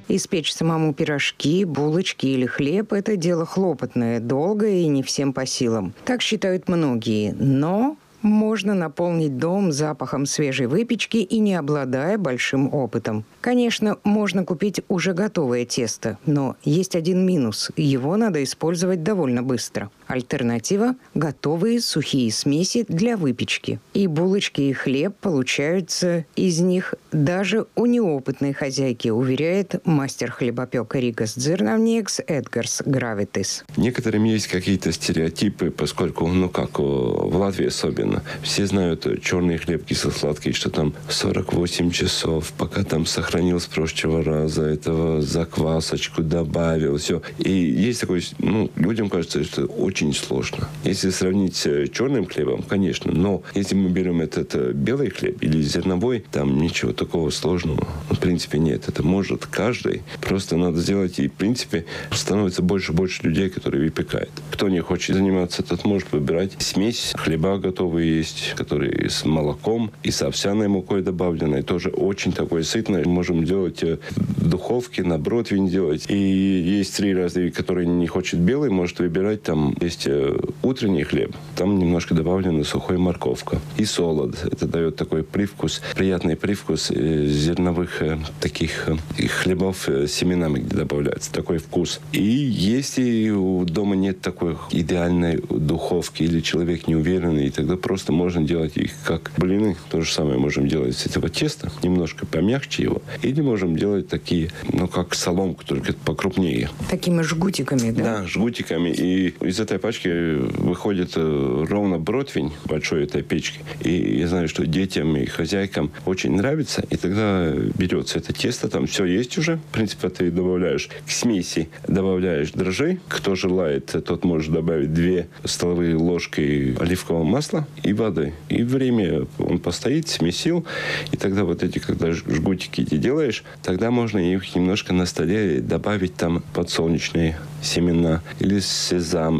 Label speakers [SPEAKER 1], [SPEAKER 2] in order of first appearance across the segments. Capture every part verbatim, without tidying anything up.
[SPEAKER 1] Испечь самому пирожки, булочки или хлеб – это дело хлопотное, долгое и не всем по силам. Так считают многие. Но можно наполнить дом запахом свежей выпечки и не обладая большим опытом. Конечно, можно купить уже готовое тесто, но есть один минус – его надо использовать довольно быстро. Альтернатива – готовые сухие смеси для выпечки. И булочки, и хлеб получаются из них даже у неопытной хозяйки, уверяет мастер хлебопека Ригас Дзернавниекс Эдгарс Гравитис.
[SPEAKER 2] Некоторым есть какие-то стереотипы, поскольку, ну как, в Латвии особенно, все знают черный хлеб кисло-сладкий, что там сорок восемь часов, пока там сохранил с прошлого раза, этого заквасочку добавил, все. И есть такой, ну, людям кажется, что очень сложно. Если сравнить с черным хлебом, конечно, но если мы берем этот белый хлеб или зерновой, там ничего такого сложного в принципе нет. Это может каждый. Просто надо сделать, и в принципе становится больше и больше людей, которые выпекают. Кто не хочет заниматься, тот может выбирать смесь. Хлеба готовые есть, которые с молоком и с овсяной мукой добавленной. Тоже очень такой сытный. Можем делать в духовке, на противень делать. И есть три разные, которые не хочет белый, может выбирать там. Есть утренний хлеб, там немножко добавлена сухой морковка. И солод. Это дает такой привкус, приятный привкус зерновых таких хлебов с семенами, где добавляется такой вкус. И если у дома нет такой идеальной духовки или человек не уверенный, тогда просто можно делать их как блины. То же самое можем делать с этого теста, немножко помягче его. Или можем делать такие, ну как соломку, только покрупнее.
[SPEAKER 1] Такими жгутиками, да?
[SPEAKER 2] Да, жгутиками. И из этой пачки выходит ровно противень большой этой печки. И я знаю, что детям и хозяйкам очень нравится. И тогда берется это тесто, там все есть уже. В принципе, ты добавляешь к смеси, добавляешь дрожжей. Кто желает, тот может добавить две столовые ложки оливкового масла и воды. И время он постоит, смесил. И тогда вот эти, когда жгутики эти делаешь, тогда можно их немножко на столе добавить там подсолнечные семена или сезам,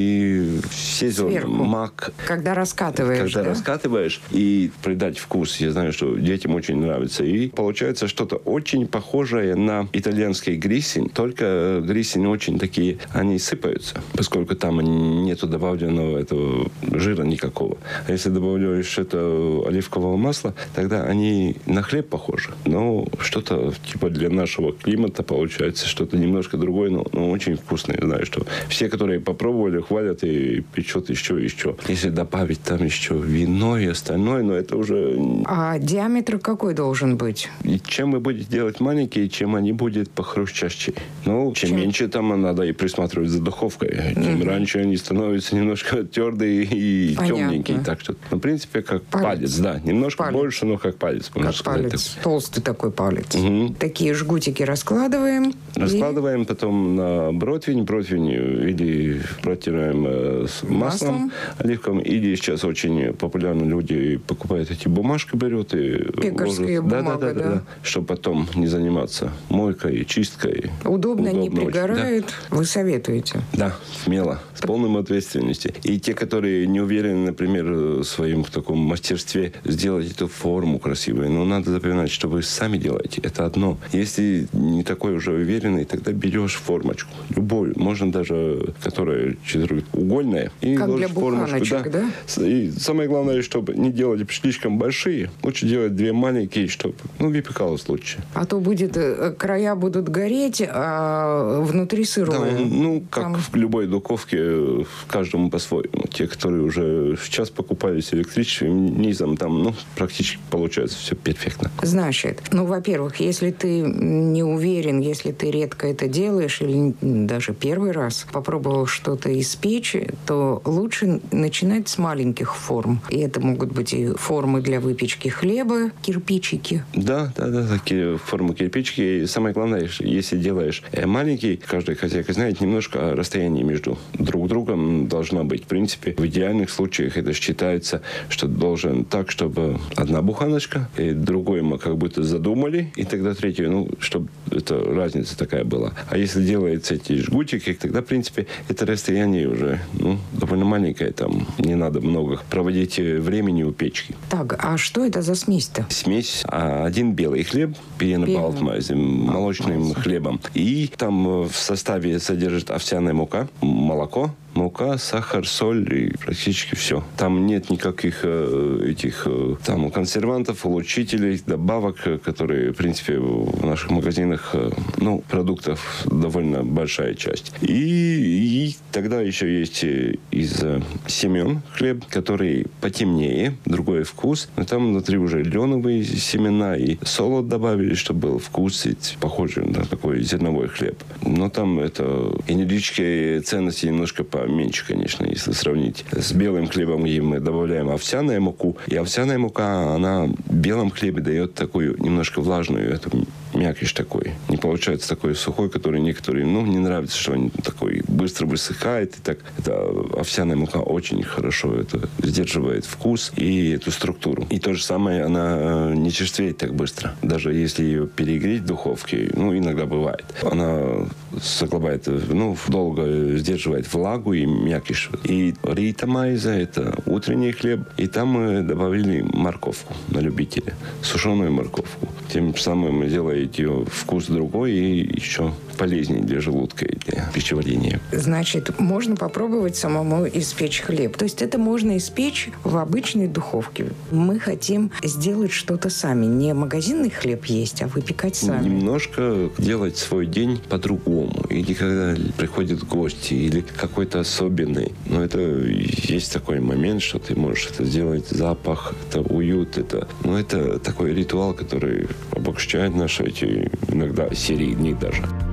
[SPEAKER 2] или сезон, мак.
[SPEAKER 1] Когда раскатываешь,
[SPEAKER 2] Когда
[SPEAKER 1] да?
[SPEAKER 2] раскатываешь и придать вкус. Я знаю, что детям очень нравится. И получается что-то очень похожее на итальянский гриссинь. Только гриссинь очень такие, они сыпаются, поскольку там нету добавленного этого жира никакого. А если добавляешь это оливкового масла, тогда они на хлеб похожи. Но что-то типа для нашего климата получается что-то немножко другое, но, но очень вкусное. Я знаю, что все, которые попробовали, хвалят и печет еще и еще. Если добавить там еще вино и остальное, но это уже...
[SPEAKER 1] А диаметр какой должен быть?
[SPEAKER 2] И чем вы будете делать маленькие, чем они будут похрустящие. Ну, чем, чем меньше, там надо и присматривать за духовкой. Чем mm-hmm. раньше они становятся немножко твердые и Понятно. темненькие. Так что, ну, в принципе, как палец, палец да. Немножко палец. больше, но как палец.
[SPEAKER 1] Как палец. Так. Толстый такой палец.
[SPEAKER 2] Угу.
[SPEAKER 1] Такие жгутики раскладываем.
[SPEAKER 2] Раскладываем
[SPEAKER 1] и...
[SPEAKER 2] потом на противень. Противень или протираем э, с маслом, маслом оливковым. Или сейчас очень популярно люди покупают эти бумажки, берут и
[SPEAKER 1] пекарские
[SPEAKER 2] ложат.
[SPEAKER 1] бумага,
[SPEAKER 2] да, да, да,
[SPEAKER 1] да.
[SPEAKER 2] да. Чтобы потом не заниматься мойкой, чисткой.
[SPEAKER 1] Удобно, Удобно не пригорает. Да. Вы советуете?
[SPEAKER 2] Да, смело. С полной ответственностью. И те, которые не уверены, например, в своем в таком мастерстве сделать эту форму красивую, но надо запоминать, что вы сами делаете. Это одно. Если не такой уже уверенный, тогда берешь формочку. Любую. Можно даже, которая четырехугольная. И
[SPEAKER 1] как для буханочек, да?
[SPEAKER 2] да? И самое главное, чтобы не делать слишком большие. Лучше делать две маленькие, чтобы, ну, выпекалось лучше.
[SPEAKER 1] А то будет, края будут гореть, а внутри сырое.
[SPEAKER 2] Да, ну, как
[SPEAKER 1] Там...
[SPEAKER 2] в любой духовке, каждому по-своему. Те, которые уже сейчас покупались электрическим низом, там, ну, практически получается все перфектно.
[SPEAKER 1] Значит, ну, во-первых, если ты не уверен, если ты редко это делаешь, или даже первый раз попробовал что-то испечь, то лучше начинать с маленьких форм. И это могут быть и формы для выпечки хлеба, кирпичики.
[SPEAKER 2] Да, да, да, такие формы кирпичики. И самое главное, если делаешь маленький, каждая хозяйка знает немножко расстояние между друг другом должна быть. В принципе, в идеальных случаях это считается, что должен так, чтобы одна буханочка, и другой мы как будто задумали, и тогда третью, ну, чтобы эта разница такая была. А если делаются эти жгутики, тогда, в принципе, это расстояние уже ну, довольно маленькое. Там не надо много проводить времени у печки.
[SPEAKER 1] Так, а что это за смесь-то?
[SPEAKER 2] Смесь. Один белый хлеб, пиено-балтмайзе, молочным хлебом. И там в составе содержит овсяная мука, молоко, мука, сахар, соль и практически все. Там нет никаких э, этих э, там консервантов, улучшителей, добавок, которые, в принципе, в наших магазинах, э, ну, продуктов довольно большая часть. И, и тогда еще есть из э, семян хлеб, который потемнее, другой вкус. Но там внутри уже льоновые семена и солод добавили, чтобы был вкус похожий на такой зерновой хлеб. Но там это энергетические ценности немножко по меньше, конечно, если сравнить с белым хлебом, где мы добавляем овсяную муку. И овсяная мука, она в белом хлебе дает такую немножко влажную эту мякиш такой. Не получается такой сухой, который некоторым, ну, не нравится, что он такой быстро высыхает. И так, это овсяная мука очень хорошо это сдерживает вкус и эту структуру. И то же самое, она не черствеет так быстро. Даже если ее перегреть в духовке, ну, иногда бывает. Она согревает, ну, долго сдерживает влагу и мякиш. И рита майза, это утренний хлеб. И там мы добавили морковку на любителя. Сушеную морковку. Тем самым мы делаем ее вкус другой и еще полезнее для желудка и для пищеварения.
[SPEAKER 1] Значит, можно попробовать самому испечь хлеб. То есть это можно испечь в обычной духовке. Мы хотим сделать что-то сами. Не магазинный хлеб есть, а выпекать сами.
[SPEAKER 2] Немножко делать свой день по-другому. Или когда приходят гости, или какой-то особенный. Но это есть такой момент, что ты можешь это сделать. Запах, это уют. Это, ну, это такой ритуал, который обогащает наши эти иногда серии дней даже.